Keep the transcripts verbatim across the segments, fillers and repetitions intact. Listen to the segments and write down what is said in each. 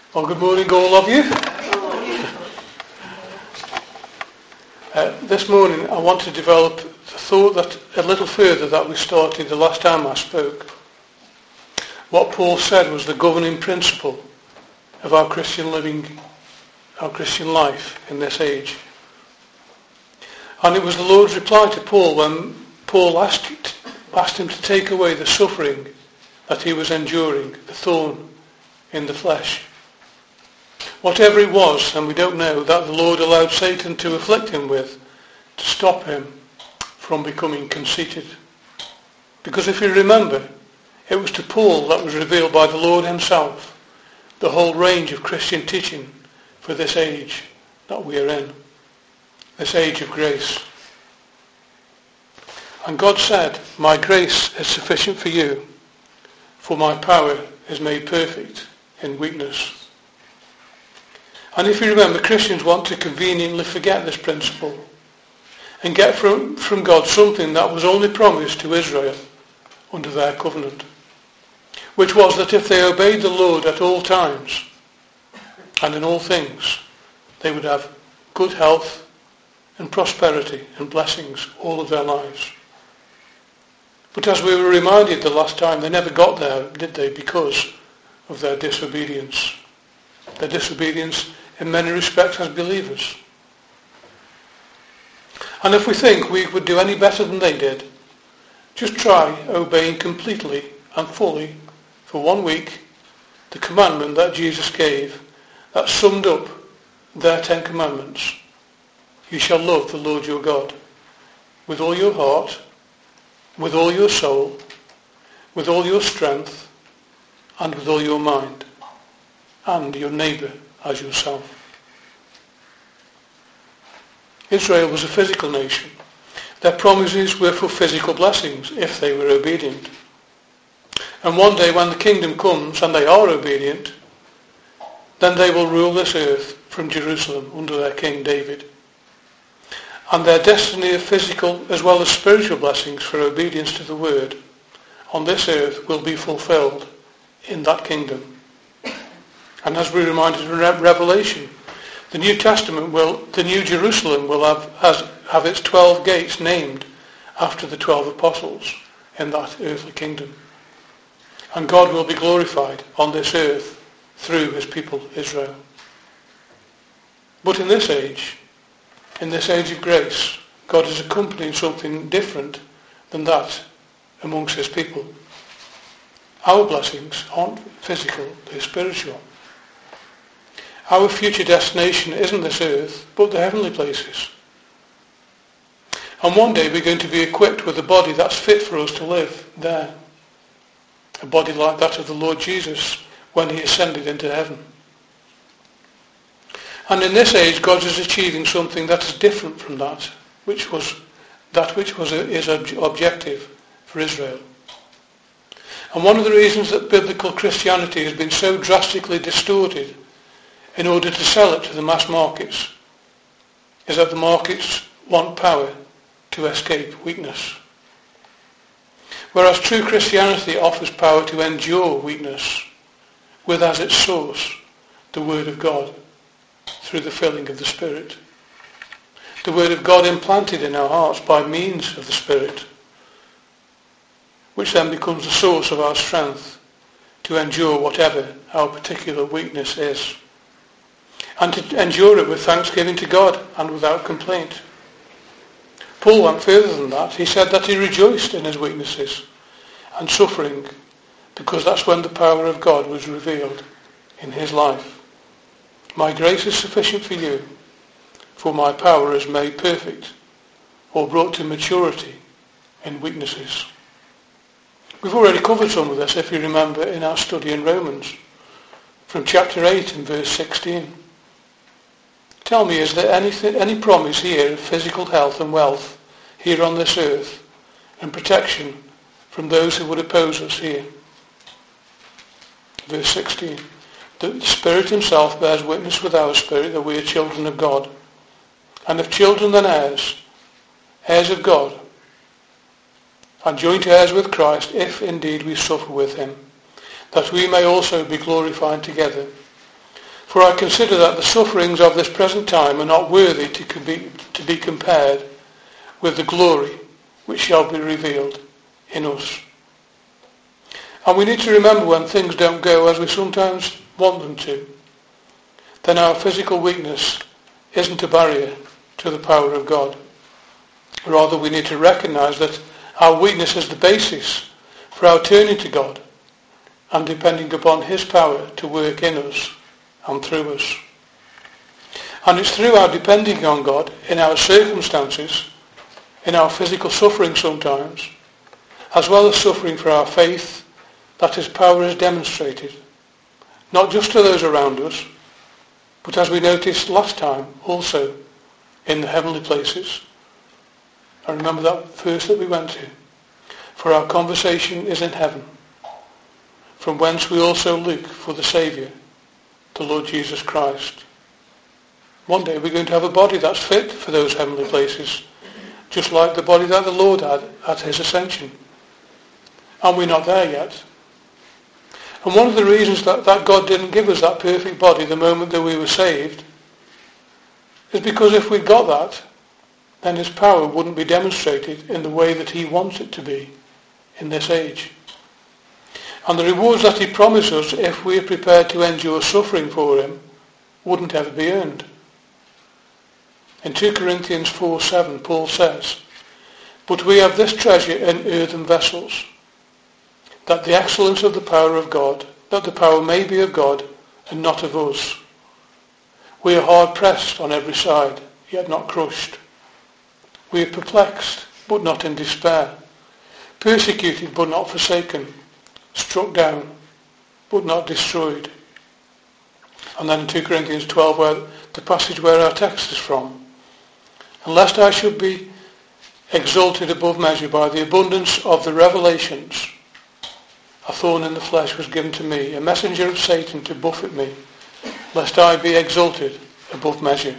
Well, good morning, all of you. Uh, this morning I want to develop the thought that a little further that we started the last time I spoke. What Paul said was the governing principle of our Christian living, our Christian life in this age. And it was the Lord's reply to Paul when Paul asked, asked him to take away the suffering that he was enduring, the thorn in the flesh. Whatever it was, and we don't know, that the Lord allowed Satan to afflict him with, to stop him from becoming conceited. Because if you remember, it was to Paul that was revealed by the Lord himself the whole range of Christian teaching for this age that we are in, this age of grace. And God said, "My grace is sufficient for you, for my power is made perfect in weakness." And if you remember, Christians want to conveniently forget this principle and get from, from God something that was only promised to Israel under their covenant, which was that if they obeyed the Lord at all times and in all things, they would have good health and prosperity and blessings all of their lives. But as we were reminded the last time, they never got there, did they, because of their disobedience. Their disobedience in many respects as believers. And if we think we would do any better than they did, just try obeying completely and fully for one week the commandment that Jesus gave that summed up their Ten Commandments. You shall love the Lord your God with all your heart, with all your soul, with all your strength, and with all your mind, and your neighbour as yourself. Israel was a physical nation. Their promises were for physical blessings if they were obedient. And one day when the kingdom comes and they are obedient, then they will rule this earth from Jerusalem under their king David. And their destiny of physical as well as spiritual blessings for obedience to the word on this earth will be fulfilled in that kingdom. And as we reminded in Revelation, the New Testament will, the New Jerusalem will have, has, have its twelve gates named after the twelve apostles in that earthly kingdom. And God will be glorified on this earth through his people Israel. But in this age, in this age of grace, God is accompanying something different than that amongst his people. Our blessings aren't physical, they're spiritual. Our future destination isn't this earth, but the heavenly places. And one day we're going to be equipped with a body that's fit for us to live there. A body like that of the Lord Jesus when he ascended into heaven. And in this age God is achieving something that is different from that, which was that which was his objective for Israel. And one of the reasons that biblical Christianity has been so drastically distorted in order to sell it to the mass markets is that the markets want power to escape weakness. Whereas true Christianity offers power to endure weakness with as its source the Word of God through the filling of the Spirit. The Word of God implanted in our hearts by means of the Spirit, which then becomes the source of our strength to endure whatever our particular weakness is. And to endure it with thanksgiving to God and without complaint. Paul went further than that. He said that he rejoiced in his weaknesses and suffering because that's when the power of God was revealed in his life. My grace is sufficient for you, for my power is made perfect or brought to maturity in weaknesses. We've already covered some of this, if you remember, in our study in Romans from chapter eight and verse sixteen. Tell me, is there anything, any promise here of physical health and wealth here on this earth and protection from those who would oppose us here? Verse sixteen. The Spirit himself bears witness with our spirit that we are children of God. And if children, then heirs, heirs of God, and joint heirs with Christ, if indeed we suffer with him, that we may also be glorified together. For I consider that the sufferings of this present time are not worthy to be, to be compared with the glory which shall be revealed in us. And we need to remember when things don't go as we sometimes want them to, then our physical weakness isn't a barrier to the power of God. Rather, we need to recognize that our weakness is the basis for our turning to God and depending upon his power to work in us and through us. And it's through our depending on God in our circumstances, in our physical suffering sometimes, as well as suffering for our faith, that his power is demonstrated, not just to those around us, but as we noticed last time, also in the heavenly places. I remember that verse that we went to. For our conversation is in heaven, from whence we also look for the Saviour, the Lord Jesus Christ. One day we're going to have a body that's fit for those heavenly places, just like the body that the Lord had at his ascension. And we're not there yet. And one of the reasons that, that God didn't give us that perfect body the moment that we were saved is because if we'd got that, then his power wouldn't be demonstrated in the way that he wants it to be in this age. And the rewards that he promised us if we are prepared to endure suffering for him wouldn't ever be earned. In two Corinthians four seven, Paul says, "But we have this treasure in earthen vessels, that the excellence of the power of God, that the power may be of God and not of us. We are hard pressed on every side, yet not crushed. We are perplexed, but not in despair. Persecuted, but not forsaken. Struck down, but not destroyed." And then in two Corinthians twelve, where the passage where our text is from, "And lest I should be exalted above measure by the abundance of the revelations, a thorn in the flesh was given to me, a messenger of Satan to buffet me, lest I be exalted above measure.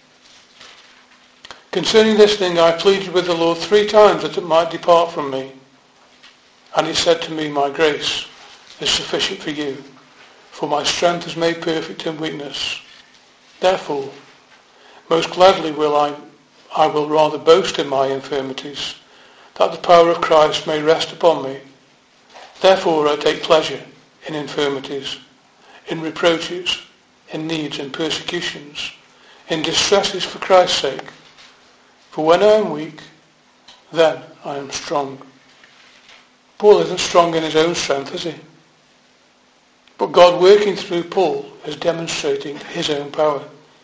Concerning this thing I pleaded with the Lord three times that it might depart from me. And he said to me, My grace is sufficient for you, for my strength is made perfect in weakness. Therefore, most gladly will I, I will rather boast in my infirmities, that the power of Christ may rest upon me. Therefore I take pleasure in infirmities, in reproaches, in needs and persecutions, in distresses for Christ's sake. For when I am weak, then I am strong." Paul isn't strong in his own strength, is he? But God working through Paul is demonstrating his own power.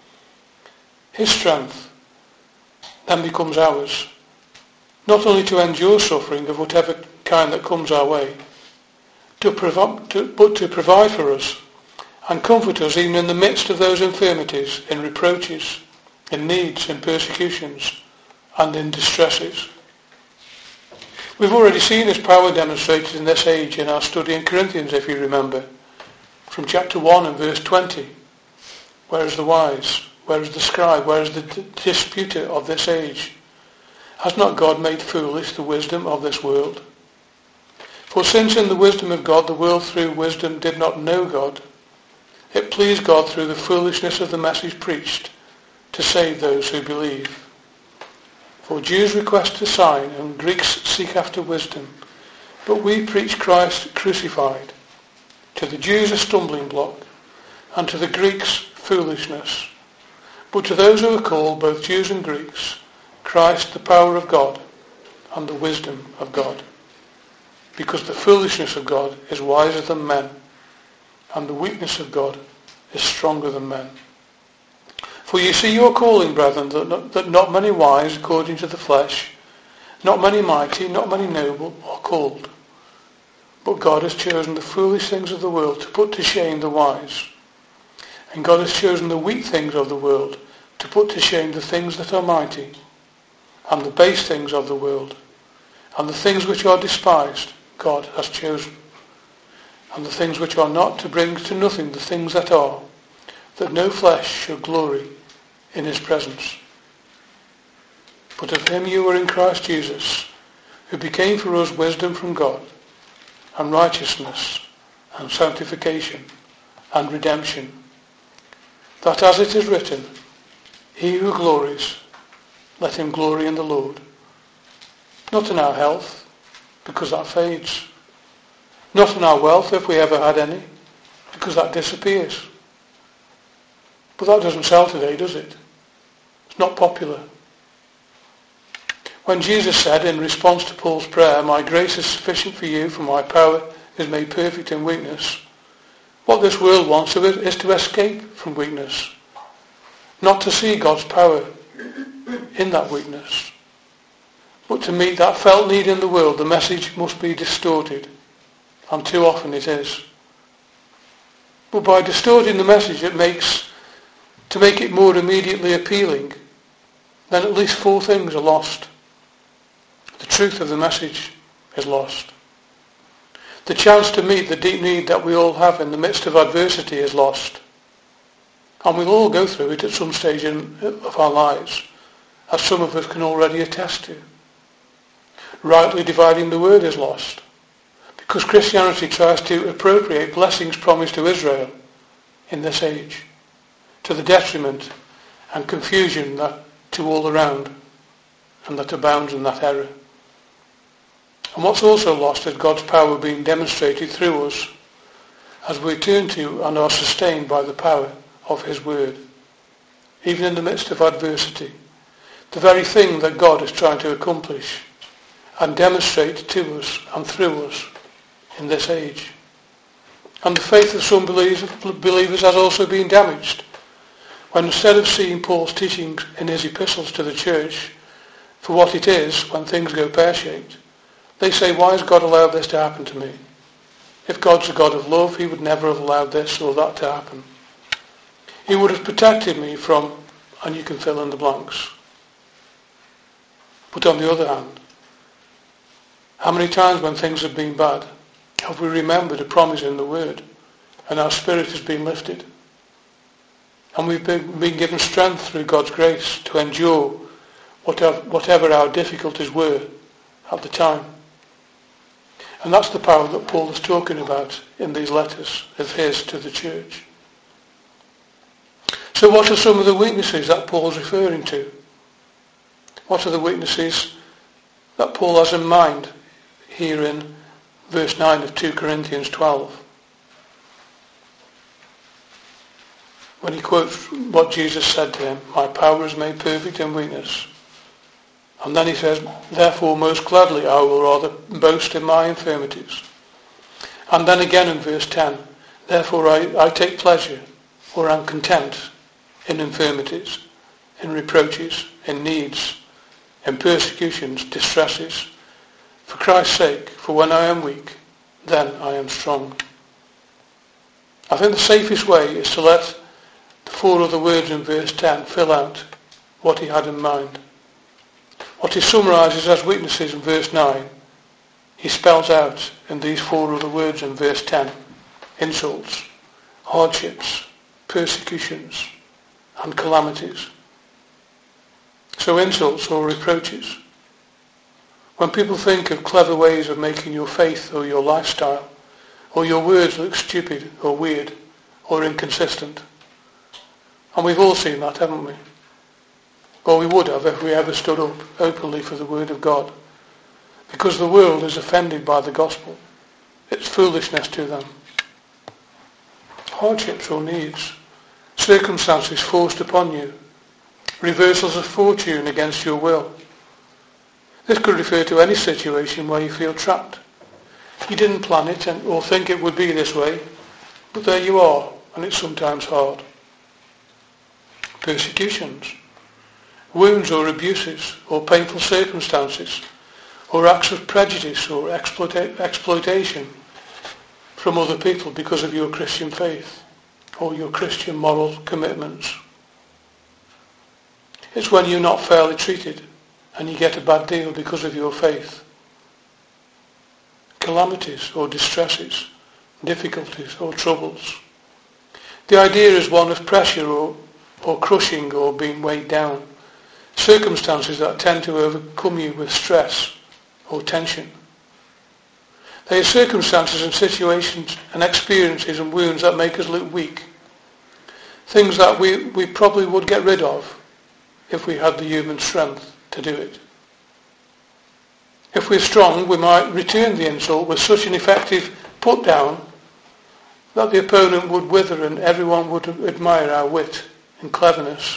His strength then becomes ours, not only to endure suffering of whatever kind that comes our way, to provi- to, but to provide for us and comfort us even in the midst of those infirmities, in reproaches, in needs, in persecutions, and in distresses. We've already seen his power demonstrated in this age in our study in Corinthians, if you remember, from chapter one and verse twenty. Where is the wise? Where is the scribe? Where is the d- disputer of this age? Has not God made foolish the wisdom of this world? For since in the wisdom of God the world through wisdom did not know God, it pleased God through the foolishness of the message preached to save those who believe. For Jews request a sign and Greeks seek after wisdom, but we preach Christ crucified, to the Jews a stumbling block, and to the Greeks foolishness. But to those who are called, both Jews and Greeks, Christ the power of God and the wisdom of God. Because the foolishness of God is wiser than men, and the weakness of God is stronger than men. For you see your calling, brethren, that not, that not many wise according to the flesh, not many mighty, not many noble are called. But God has chosen the foolish things of the world to put to shame the wise. And God has chosen the weak things of the world to put to shame the things that are mighty, and the base things of the world, and the things which are despised God has chosen, and the things which are not, to bring to nothing the things that are, that no flesh should glory in his presence. But of him you are in Christ Jesus, who became for us wisdom from God, and righteousness, and sanctification, and redemption, that as it is written, he who glories, let him glory in the Lord. Not in our health, because that fades. Not in our wealth, if we ever had any, because that disappears. But that doesn't sell today, does it? It's not popular. When Jesus said in response to Paul's prayer, my grace is sufficient for you, for my power is made perfect in weakness, what this world wants of it is to escape from weakness, not to see God's power in that weakness. But to meet that felt need in the world, the message must be distorted, and too often it is. But by distorting the message, it makes, to make it more immediately appealing, then at least four things are lost. The truth of the message is lost. The chance to meet the deep need that we all have in the midst of adversity is lost. And we'll all go through it at some stage in, of our lives, as some of us can already attest to. Rightly dividing the word is lost, because Christianity tries to appropriate blessings promised to Israel in this age, to the detriment and confusion that to all around, and that abounds in that error. And what's also lost is God's power being demonstrated through us as we turn to and are sustained by the power of his word, even in the midst of adversity, the very thing that God is trying to accomplish and demonstrate to us and through us in this age. And the faith of some believers has also been damaged when, instead of seeing Paul's teachings in his epistles to the church for what it is when things go pear-shaped, they say, why has God allowed this to happen to me? If God's a God of love, he would never have allowed this or that to happen. He would have protected me from, and you can fill in the blanks. But on the other hand, how many times when things have been bad have we remembered a promise in the word and our spirit has been lifted? And we've been, been given strength through God's grace to endure whatever, whatever our difficulties were at the time. And that's the power that Paul is talking about in these letters of his to the church. So what are some of the weaknesses that Paul's referring to? What are the weaknesses that Paul has in mind here in verse nine of two Corinthians twelve? When he quotes what Jesus said to him, my power is made perfect in weakness. And then he says, therefore most gladly I will rather boast in my infirmities. And then again in verse ten, therefore I, I take pleasure or am content in infirmities, in reproaches, in needs, in persecutions, distresses, for Christ's sake, for when I am weak, then I am strong. I think the safest way is to let the four other words in verse ten fill out what he had in mind. What he summarises as weaknesses in verse nine, he spells out in these four other words in verse ten. Insults, hardships, persecutions, and calamities. So insults or reproaches. When people think of clever ways of making your faith or your lifestyle, or your words look stupid or weird or inconsistent. And we've all seen that, haven't we? Or we would have if we ever stood up openly for the word of God. Because the world is offended by the gospel. It's foolishness to them. Hardships or needs. Circumstances forced upon you. Reversals of fortune against your will. This could refer to any situation where you feel trapped. You didn't plan it and, or think it would be this way, but there you are, and it's sometimes hard. Persecutions. Wounds or abuses or painful circumstances or acts of prejudice or exploita- exploitation from other people because of your Christian faith or your Christian moral commitments. It's when you're not fairly treated and you get a bad deal because of your faith. Calamities or distresses, difficulties or troubles. The idea is one of pressure or, or crushing or being weighed down. Circumstances that tend to overcome you with stress or tension. They are circumstances and situations and experiences and wounds that make us look weak. things that we, we probably would get rid of if we had the human strength to do it. If we're strong, we might return the insult with such an effective put down that the opponent would wither and everyone would admire our wit and cleverness.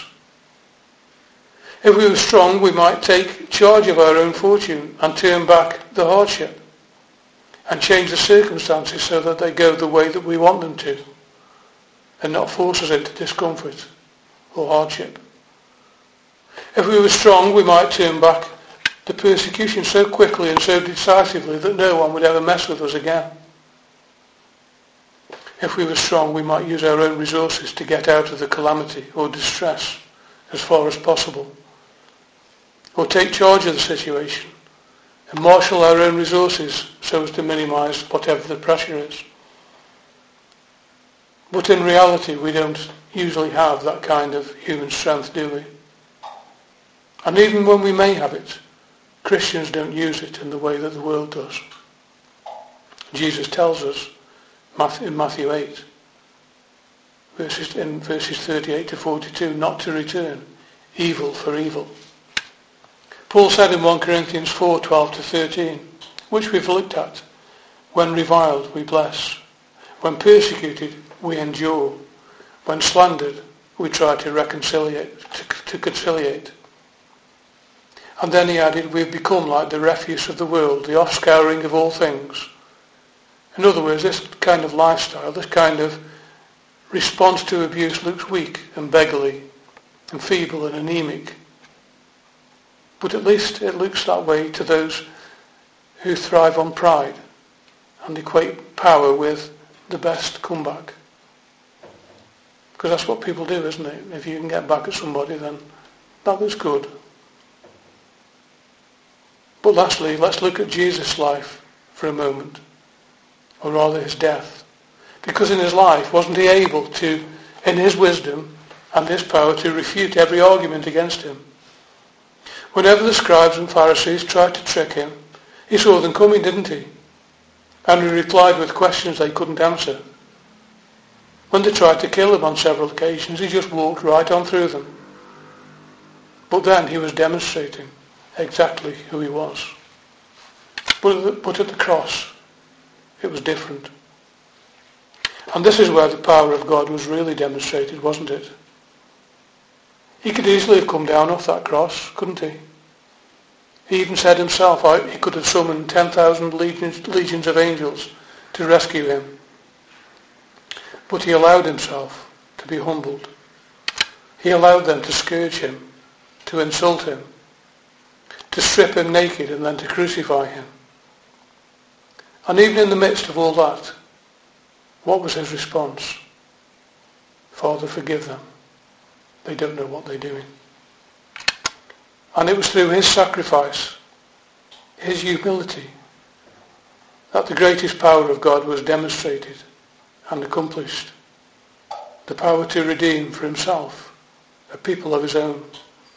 If we were strong, we might take charge of our own fortune and turn back the hardship and change the circumstances so that they go the way that we want them to and not force us into discomfort or hardship. If we were strong, we might turn back the persecution so quickly and so decisively that no one would ever mess with us again. If we were strong, we might use our own resources to get out of the calamity or distress as far as possible, or take charge of the situation and marshal our own resources so as to minimise whatever the pressure is. But in reality, we don't usually have that kind of human strength, do we? And even when we may have it, Christians don't use it in the way that the world does. Jesus tells us in Matthew eight, verses, in verses thirty-eight to forty-two, not to return evil for evil. Paul said in First Corinthians four, twelve to thirteen, which we've looked at, when reviled we bless, when persecuted we endure, when slandered we try to reconciliate, to, to conciliate. And then he added, we've become like the refuse of the world, the offscouring of all things. In other words, this kind of lifestyle, this kind of response to abuse looks weak and beggarly and feeble and anemic. But at least it looks that way to those who thrive on pride and equate power with the best comeback. Because that's what people do, isn't it? If you can get back at somebody, then that looks good. But lastly, let's look at Jesus' life for a moment, or rather his death. Because in his life, wasn't he able to, in his wisdom and his power, to refute every argument against him? Whenever the scribes and Pharisees tried to trick him, he saw them coming, didn't he? And he replied with questions they couldn't answer. When they tried to kill him on several occasions, he just walked right on through them. But then he was demonstrating exactly who he was. But at the, but at the cross, it was different. And this is where the power of God was really demonstrated, wasn't it? He could easily have come down off that cross, couldn't he? He even said himself he could have summoned ten thousand legions, legions of angels to rescue him. But he allowed himself to be humbled. He allowed them to scourge him, to insult him, to strip him naked and then to crucify him. And even in the midst of all that, what was his response? Father, forgive them. They don't know what they're doing. And it was through his sacrifice, his humility, that the greatest power of God was demonstrated and accomplished. The power to redeem for himself a people of his own.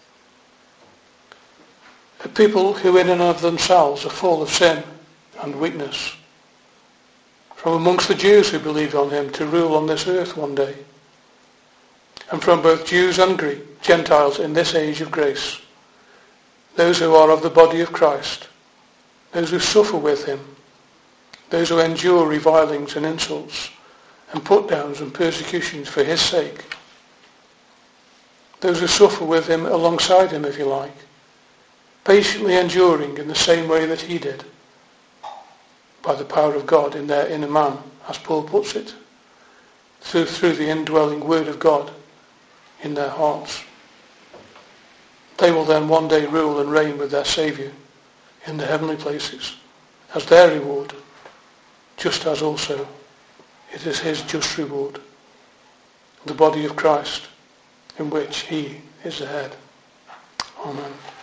A people who in and of themselves are full of sin and weakness. From amongst the Jews who believed on him to rule on this earth one day. And from both Jews and Greek, Gentiles in this age of grace. Those who are of the body of Christ. Those who suffer with him. Those who endure revilings and insults and put-downs and persecutions for his sake. Those who suffer with him alongside him, if you like. Patiently enduring in the same way that he did. By the power of God in their inner man, as Paul puts it. Through, through the indwelling word of God in their hearts. They will then one day rule and reign with their Saviour in the heavenly places as their reward, just as also it is his just reward, the body of Christ in which he is the head. Amen.